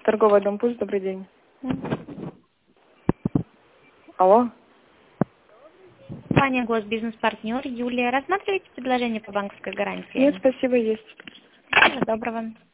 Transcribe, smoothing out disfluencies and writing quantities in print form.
Торговый дом «Пусть», добрый день. Алло. Компания «Госбизнес-партнер» Юлия. Рассматриваете предложение по банковской гарантии? Нет, спасибо, есть. Всего доброго.